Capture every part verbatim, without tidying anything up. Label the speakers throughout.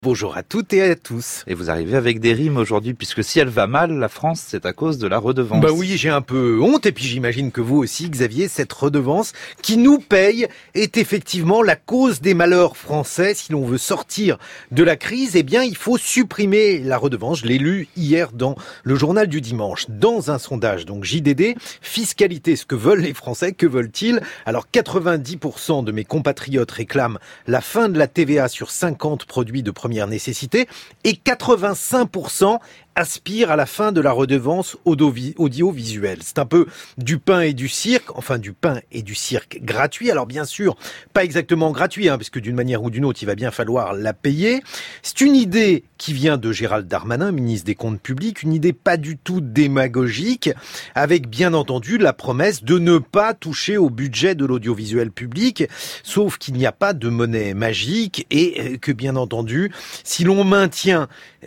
Speaker 1: Bonjour à toutes et à tous.
Speaker 2: Et vous arrivez avec des rimes aujourd'hui, puisque si elle va mal, la France, c'est à cause de la redevance.
Speaker 1: Bah oui, j'ai un peu honte, et puis j'imagine que vous aussi, Xavier, cette redevance qui nous paye est effectivement la cause des malheurs français. Si l'on veut sortir de la crise, eh bien, il faut supprimer la redevance. Je l'ai lu hier dans le journal du dimanche. Dans un sondage, donc J D D, fiscalité, ce que veulent les Français, que veulent-ils? Alors, quatre-vingt-dix pour cent de mes compatriotes réclament la fin de la T V A sur cinquante produits de première nécessité et quatre-vingt-cinq pour cent aspirent à la fin de la redevance audiovisuelle. C'est un peu du pain et du cirque, enfin du pain et du cirque gratuit. Alors bien sûr, pas exactement gratuit, hein, parce que d'une manière ou d'une autre, il va bien falloir la payer. C'est une idée qui vient de Gérald Darmanin, ministre des Comptes publics, une idée pas du tout démagogique, avec bien entendu la promesse de ne pas toucher au budget de l'audiovisuel public, sauf qu'il n'y a pas de monnaie magique et que bien entendu, si l'on maintient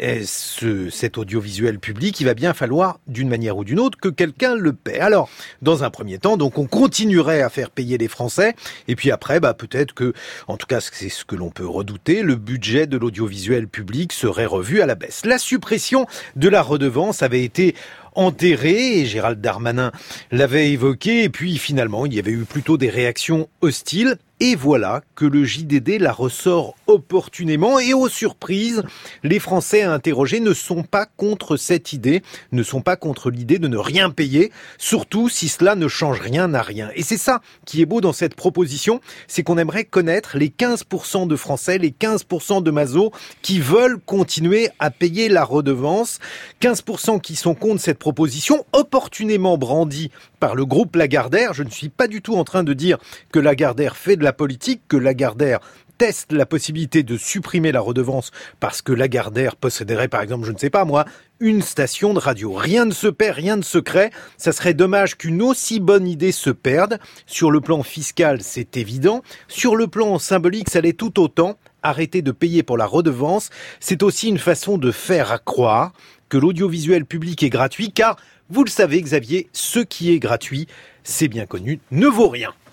Speaker 1: ce, cet audiovisuel public, il va bien falloir, d'une manière ou d'une autre, que quelqu'un le paie. Alors, dans un premier temps, donc, on continuerait à faire payer les Français, et puis après, bah, peut-être que, en tout cas, c'est ce que l'on peut redouter, le budget de l'audiovisuel public serait revu à la baisse. La suppression de la redevance avait été enterré, et Gérald Darmanin l'avait évoqué, et puis finalement, il y avait eu plutôt des réactions hostiles. Et voilà que le J D D la ressort opportunément et aux surprises, les Français interrogés ne sont pas contre cette idée, ne sont pas contre l'idée de ne rien payer, surtout si cela ne change rien à rien. Et c'est ça qui est beau dans cette proposition, c'est qu'on aimerait connaître les quinze pour cent de Français, les quinze pour cent de Mazo qui veulent continuer à payer la redevance, quinze pour cent qui sont contre cette proposition opportunément brandie par le groupe Lagardère. Je ne suis pas du tout en train de dire que Lagardère fait de la politique, que Lagardère teste la possibilité de supprimer la redevance parce que Lagardère posséderait par exemple, je ne sais pas moi, une station de radio. Rien ne se perd, rien ne se crée. Ça serait dommage qu'une aussi bonne idée se perde. Sur le plan fiscal, c'est évident. Sur le plan symbolique, ça l'est tout autant. Arrêter de payer pour la redevance, c'est aussi une façon de faire croire que l'audiovisuel public est gratuit, car, vous le savez Xavier, ce qui est gratuit, c'est bien connu, ne vaut rien.